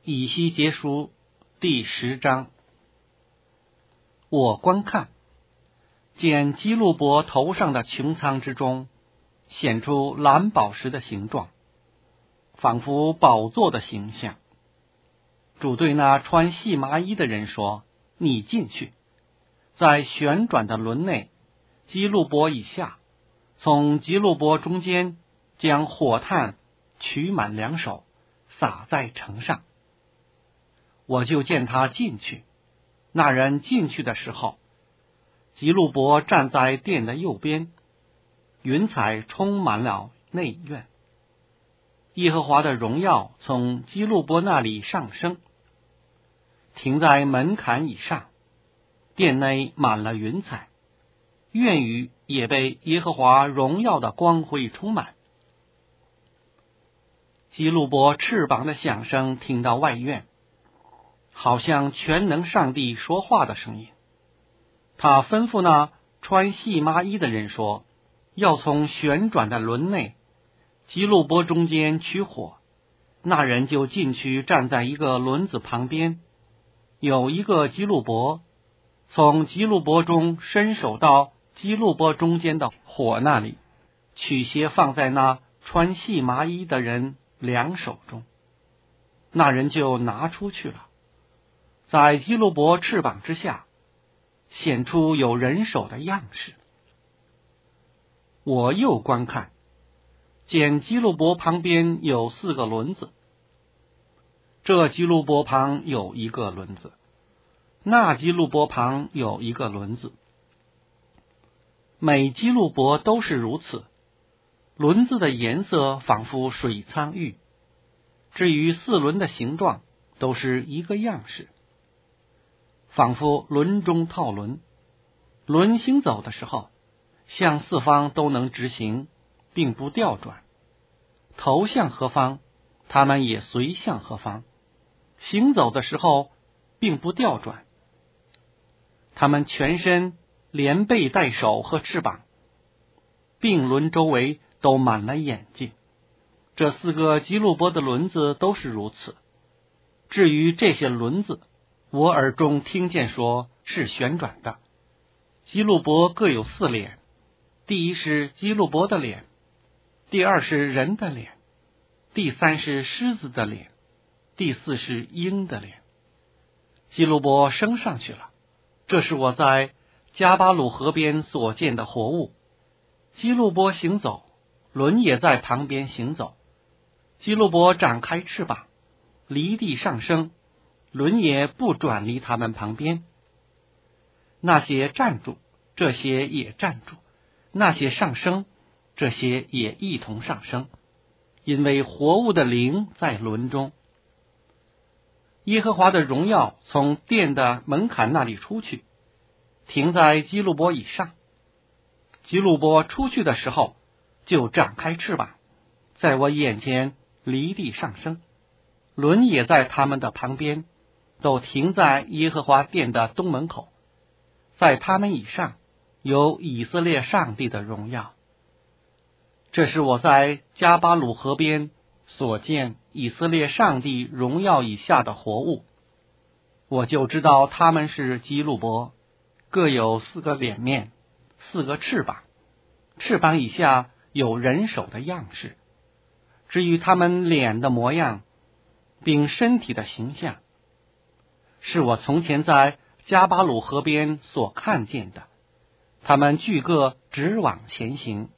以西结书第10章。我观看，见基路伯头上的穹苍之中显出蓝宝石的形状，仿佛宝座的形象。主对那穿细麻衣的人说：你进去，在旋转的轮内，基路伯以下，从基路伯中间将火炭取满2手，撒在城上。我就见他进去。那人进去的时候，基路伯站在殿的右边，云彩充满了内院。耶和华的荣耀从基路伯那里上升，停在门槛以上，殿内满了云彩，院宇也被耶和华荣耀的光辉充满。基路伯翅膀的响声听到外院，好像全能上帝说话的声音。他吩咐那穿细麻衣的人说，要从旋转的轮内基路伯中间取火。那人就进去站在一个轮子旁边，有一个基路伯，从基路伯中伸手到基路伯中间的火那里，取些放在那穿细麻衣的人2手中。那人就拿出去了，在基路伯翅膀之下显出有人手的样式。我又观看，见基路伯旁边有4个轮子，这基路伯旁有1个轮子，那基路伯旁有1个轮子，每基路伯都是如此。轮子的颜色仿佛水苍玉，至于4轮的形状都是一个样式，仿佛轮中套轮。轮行走的时候，向4方都能直行，并不调转。头向何方，他们也随向何方。行走的时候，并不调转。他们全身连背带手和翅膀，并轮周围都满了眼睛。这4个基路伯的轮子都是如此。至于这些轮子，我耳中听见说是旋转的。基路伯各有4脸，第一是基路伯的脸，第2是人的脸，第3是狮子的脸，第4是鹰的脸。基路伯升上去了，这是我在加巴鲁河边所见的活物。基路伯行走，轮也在旁边行走。基路伯展开翅膀，离地上升，轮也不转离他们旁边。那些站住，这些也站住；那些上升，这些也一同上升，因为活物的灵在轮中。耶和华的荣耀从殿的门槛那里出去，停在基路伯以上。基路伯出去的时候，就展开翅膀，在我眼前离地上升，轮也在他们的旁边，都停在耶和华殿的东门口。在他们以上有以色列上帝的荣耀。这是我在加巴鲁河边所见以色列上帝荣耀以下的活物。我就知道他们是基路伯，各有4个脸面，4个翅膀，翅膀以下有人手的样式。至于他们脸的模样并身体的形象，是我从前在加巴鲁河边所看见的。他们俱各直往前行，